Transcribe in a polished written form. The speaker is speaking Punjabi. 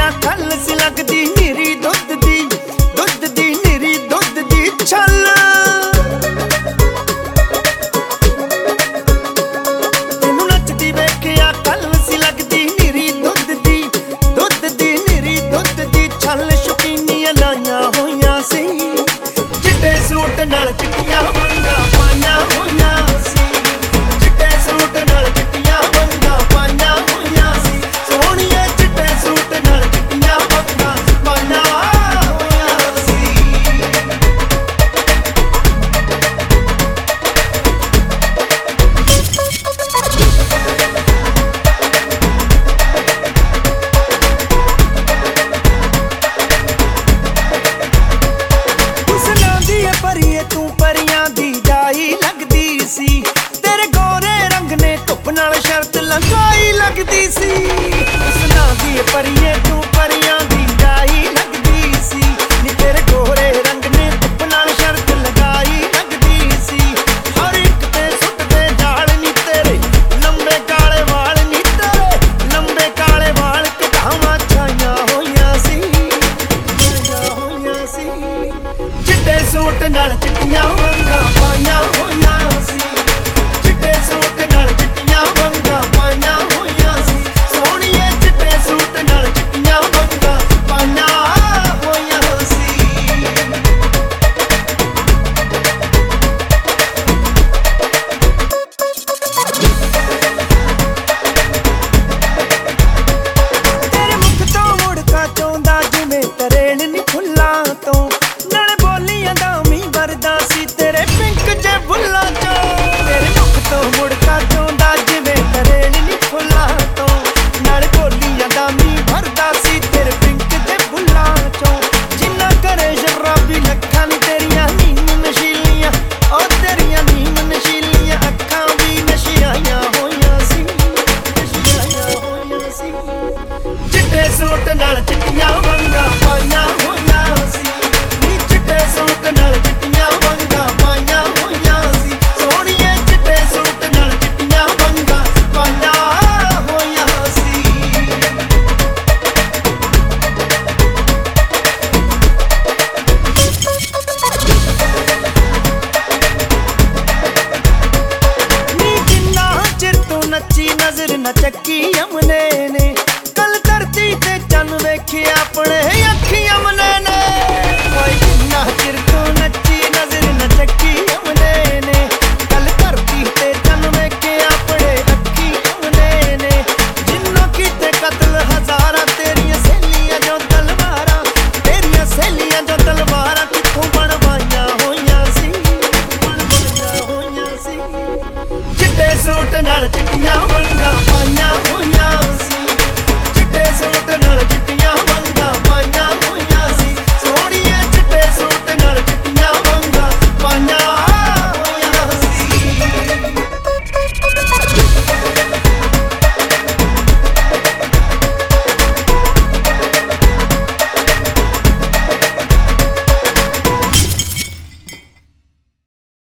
ਵੇਖਿਆ ਕੱਲ ਸੀ ਲੱਗਦੀ ਨੀਰੀ ਦੁੱਧ ਦੀ ਨੀਰੀ ਦੁੱਧ ਦੀ ਛੱਲ। ਤੈਨੂੰ ਨੱਚਦੀ ਵੇਖਿਆ ਕੱਲ ਸੀ ਲੱਗਦੀ ਨੀਰੀ ਦੁੱਧ ਦੀ ਨੀਰੀ ਦੁੱਧ ਦੀ ਛੱਲ। ਸ਼ੌਕੀਨੀਆਂ ਲਾਈਆਂ ਹੋਈਆਂ ਸੀ ਚਿੱਟੇ ਸੂਟ ਨਾਲ ਚਿੱਟੀਆਂ ਵੰਗਾਂ ਪਾਈਆਂ ਹੋਈਆਂ ਸੀ। ਚਿੱਟੇ ਸੂਟ ਨਾਲ ਚਿੱਟੀਆਂ ਵੰਗਾਂ ਪਾਈਆਂ ਹੋਈਆਂ ਸੀ। ਸੋਹਣੀਏ ਚਿੱਟੇ ਸੂਟ ਨਾਲ ਚਿੱਟੀਆਂ ਵੰਗਾਂ ਪਾਈਆਂ ਹੋਈਆਂ ਸੀ। ਹੁਸਨਾਂ ਦੀ ਏ ਪਰੀਏ ਤੂੰ ਪਰੀਆਂ ਦੀ ਜਾਈ ਲੱਗਦੀ ਸੀ। ਤੇਰੇ ਗੋਰੇ ਰੰਗ ਨੇ ਧੁੱਪ ਨਾਲ ਸ਼ਰਤ ਲੰਘਾਈ ਲੱਗਦੀ ਸੀ। ਹੁਸਨਾਂ ਦੀ ਏ ਪਰੀਏ ਤੂੰ ਪਰੀਆਂ ਦੀ ਜਾਈ ਲੱਗਦੀ ਸੀ। ਨੀ ਤੇਰੇ ਗੋਰੇ ਰੰਗ ਨੇ ਧੁੱਪ ਨਾਲ ਸ਼ਰਤ ਲਗਾਈ ਲੱਗਦੀ ਸੀ। ਹਰ ਇੱਕ ਤੇ ਸੁੱਟਦੇ ਜਾਲ ਨੀ ਤੇਰੇ ਲੰਬੇ ਕਾਲੇ ਵਾਲ ਨੀ ਤੇਰੇ ਲੰਬੇ ਕਾਲੇ ਵਾਲ ਕਢਾਵਾਂ ਛਾਈਆਂ ਹੋਈਆਂ ਸੀ। ਛਾਈਆਂ ਹੋਈਆਂ ਸੀ। ਚਿੱਟੇ ਸੂਟ ਨਾਲ ਚਿੱਟੀਆਂ ਵੰਗਾਂ ਪਾਈਆਂ ਹੋਈਆਂ ਸੀ। ਚਿੱਟੇ ਸੂਟ ਨਾਲ ਚਿੱਟੀਆਂ ਵੰਗਾਂ ਪਾਈਆਂ ਹੋਈਆਂ ਸੀ। ਸੋਹਣੀਏ ਚਿੱਟੇ ਸੂਟ ਨਾਲ ਚਿੱਟੀਆਂ ਵੰਗਾਂ ਪਾਈਆਂ ਹੋਈਆਂ ਸੀ। ਤੇਰੇ ਮੁਖ ਤੋਂ ਮੁੜਕਾ ਚੋਂਦਾ ਜਿਵੇਂ ਤਰੇਲ ਨੀ ਫੁੱਲਾਂ ਤੋਂ। ਨਾਲੇ ਬੋਲੀਆਂ ਦਾ ਮੀਂਹ ਵਰਦਾ ਸੀ ਤੇਰੇ ਪਿੰਕ ਜੇ ਬੁੱਲਾਂ ਚੋਂ। ਤੇਰੇ ਮੁਖ ਤੋਂ ਮੁੜਕਾ ਚੋਂਦਾ ਜਿਵੇਂ ਤਰੇਲ ਨੀ ਫੁੱਲਾਂ ਤੋਂ। ਨਾਲੇ ਬੋਲੀਆਂ ਦਾ ਮੀਂਹ ਵਰਦਾ ਸੀ ਤੇਰੇ ਪਿੰਕ ਜੇ ਬੁੱਲਾਂ ਚੋਂ। ਜਿੰਨਾ ਕਰੇ ਸ਼ਰਾਬੀ ਲੱਖਾਂ ਨੀ ਤੇਰੀਆਂ ਨੀਮ ਨਸ਼ੀਲੀਆਂ ਉਹ ਤੇਰੀਆਂ ਨੀਮ ਨਸ਼ੀਲੀਆਂ ਅੱਖਾਂ ਵੀ ਨਸ਼ਿਆਈਆਂ ਹੋਈਆਂ ਸੀ। ਨਸ਼ਿਆਈਆਂ ਹੋਈਆਂ ਸੀ। ਚਿੱਟੇ ਸੂਟ ਨਾਲ ਚਿੱਟੀਆਂ ਵੰਗਾਂ ਪਾਈਆਂ ਹੋਈਆਂ ਸੀ। ਨੀ ਚਿੱਟੇ ਸੂਟ ਨਾਲ ਚਿੱਟੀਆਂ ਵੰਗਾਂ ਪਾਈਆਂ ਹੋਈਆਂ ਸੀ। ਸੋਹਣੀਏ ਚਿੱਟੇ ਸੂਟ ਨਾਲ ਚਿੱਟੀਆਂ ਵੰਗਾਂ ਪਾਈਆਂ ਹੋਈਆਂ ਸੀ। ਨੀ ਕਿੰਨਾ ਚਿਰ ਤੋਂ ਨੱਚੀ ਨਜ਼ਰ ਨਾ ਚੱਕੀ ਅਮਨੇ ਨੇ। ਕੱਲ ਧਰਤੀ ਤੇ ਚੰਨ ਵੇਖਿਆ ਆਪਣੇ ਅੱਖੀਂ ਅਮਨੇ ਨੇ। ਓਏ ਕਿੰਨਾ ਚਿਰ ਤੋਂ ਨੱਚੀ ਨਜ਼ਰ ਨਾ ਚੱਕੀ ਅਮਨੇ ਨੇ। ਕੱਲ ਧਰਤੀ ਤੇ ਚੰਨ ਵੇਖਿਆ ਆਪਣੇ ਅੱਖੀਂ ਅਮਨੇ ਨੇ। ਜਿੰਨੋਂ ਕੀਤੇ ਕਤਲ ਹਜ਼ਾਰਾਂ ਤੇਰੀਆਂ ਸਹੇਲੀਆਂ ਜੋ ਤਲਵਾਰਾਂ। ਤੇਰੀਆਂ ਸਹੇਲੀਆਂ ਜੋ ਤਲਵਾਰਾਂ ਕਿੱਥੋਂ ਬਣਵਾਈਆਂ ਹੋਈਆਂ ਸੀ। ਬਣਵਾਈਆਂ ਹੋਈਆਂ ਸੀ। ਚਿੱਟੇ ਸੂਟ ਨਾਲ ਚਿੱਟੀਆਂ ਵੰਗਾਂ ਪਾਈਆਂ ਹੋਈਆਂ